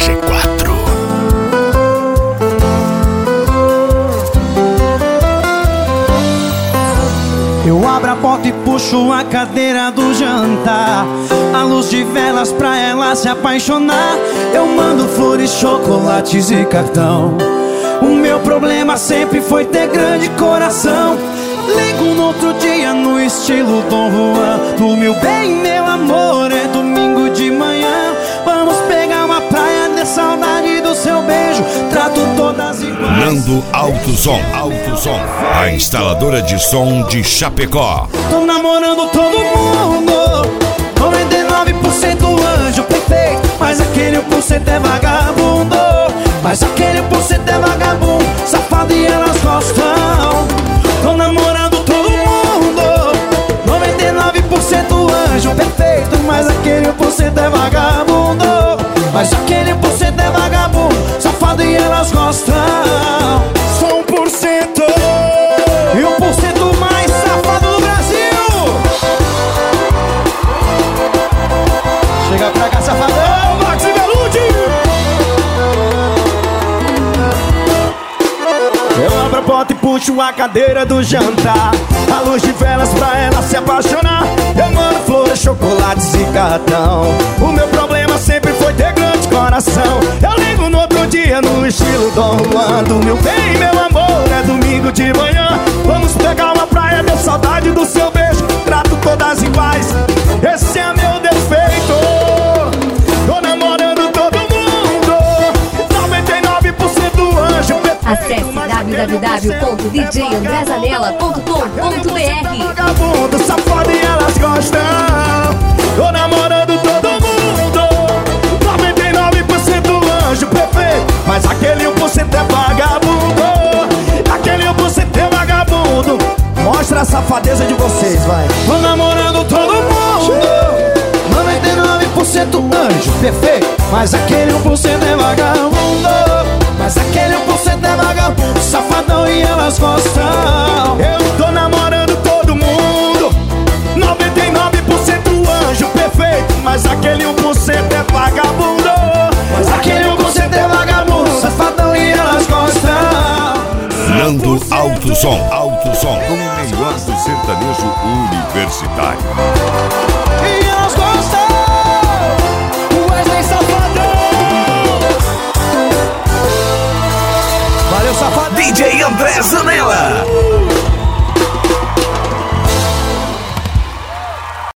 G4. Eu abro a porta e puxo a cadeira do jantar, a luz de velas pra ela se apaixonar. Eu mando flores, chocolates e cartão. O meu problema sempre foi ter grande coração. Ligo no outro dia no estilo Dom Juan. Do meu bem, meu amor, é domingo de manhã. Vamos pegar uma praia, de saudade do seu beijo. Trato todas iguais. Nando Alto Som, a instaladora de som de Chapecó. Tô namorando todo mundo, 99% anjo perfeito, mas aquele 1% é vagabundo. Mas aquele 1% é vagabundo, safado e elas gostam. Tô namorando todo mundo, 99% anjo perfeito, mas aquele 1% é vagabundo. Mas aquele 1% é vagabundo, safado e elas gostam. Sou 1% e 1% mais safado do Brasil. Chega pra cá, safadão, Max e Velude. Eu abro a porta e puxo a cadeira do jantar, a luz de velas pra ela se apaixonar. Eu mando flores, chocolates e cartão. O meu problema sempre foi ter grande coração. Eu ligo no outro dia no estilo Dom Juan. Do meu bem, meu amor, é domingo de manhã. Vamos pegar uma praia, deu saudade do seu beijo. Trato todas iguais, esse é meu defeito. Tô namorando todo mundo, 99% anjo. Acesse www.djandrezanella.com.br. Vagabundo, safado e elas gostam. Tô namorando todo mundo, 99% anjo perfeito, mas aquele 1% é vagabundo. Aquele 1% é vagabundo. Mostra a safadeza de vocês, vai. Tô namorando todo mundo, 99% anjo perfeito, mas aquele 1% é vagabundo. Mas aquele 1% é vagabundo, safadão e elas gostam. Eu tô namorando todo mundo, 99% anjo perfeito, mas aquele 1% é vagabundo. Mas aquele 1% é vagabundo, safadão e elas gostam. Nando Alto Som, com o melhor do sertanejo universitário.